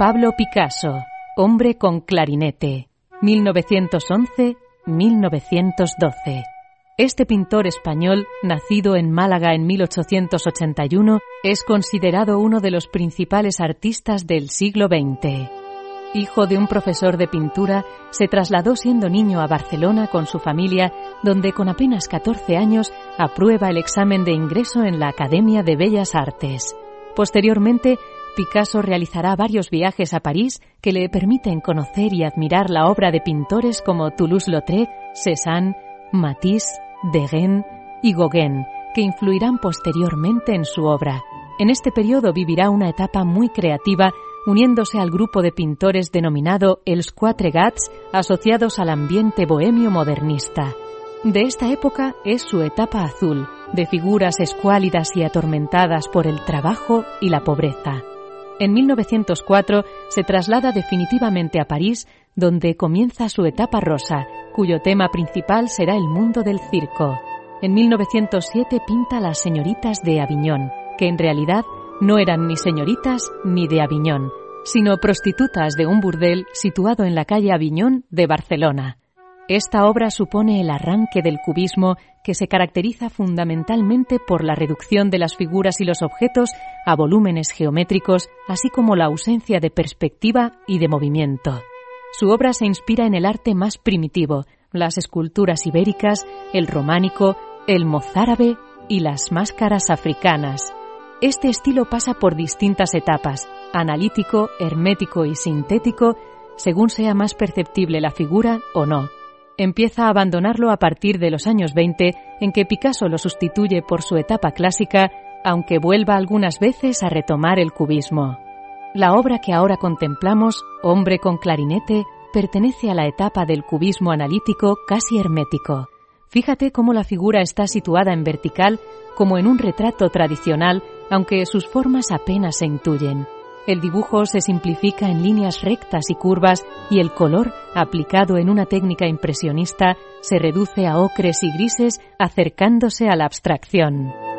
Pablo Picasso, hombre con clarinete, 1911-1912. Este pintor español, nacido en Málaga en 1881, es considerado uno de los principales artistas del siglo XX. Hijo de un profesor de pintura, se trasladó siendo niño a Barcelona con su familia, donde con apenas 14 años aprueba el examen de ingreso en la Academia de Bellas Artes. Posteriormente, Picasso realizará varios viajes a París que le permiten conocer y admirar la obra de pintores como Toulouse-Lautrec, Cézanne, Matisse, Degas y Gauguin, que influirán posteriormente en su obra. En este periodo vivirá una etapa muy creativa, uniéndose al grupo de pintores denominado Els Quatre Gats, asociados al ambiente bohemio modernista. De esta época es su etapa azul, de figuras escuálidas y atormentadas por el trabajo y la pobreza. En 1904 se traslada definitivamente a París, donde comienza su etapa rosa, cuyo tema principal será el mundo del circo. En 1907 pinta Las señoritas de Aviñón, que en realidad no eran ni señoritas ni de Aviñón, sino prostitutas de un burdel situado en la calle Aviñón de Barcelona. Esta obra supone el arranque del cubismo, que se caracteriza fundamentalmente por la reducción de las figuras y los objetos a volúmenes geométricos, así como la ausencia de perspectiva y de movimiento. Su obra se inspira en el arte más primitivo, las esculturas ibéricas, el románico, el mozárabe y las máscaras africanas. Este estilo pasa por distintas etapas, analítico, hermético y sintético, según sea más perceptible la figura o no. Empieza a abandonarlo a partir de los años 20, en que Picasso lo sustituye por su etapa clásica, aunque vuelva algunas veces a retomar el cubismo. La obra que ahora contemplamos, Hombre con clarinete, pertenece a la etapa del cubismo analítico casi hermético. Fíjate cómo la figura está situada en vertical, como en un retrato tradicional, aunque sus formas apenas se intuyen. El dibujo se simplifica en líneas rectas y curvas y el color, aplicado en una técnica impresionista, se reduce a ocres y grises, acercándose a la abstracción.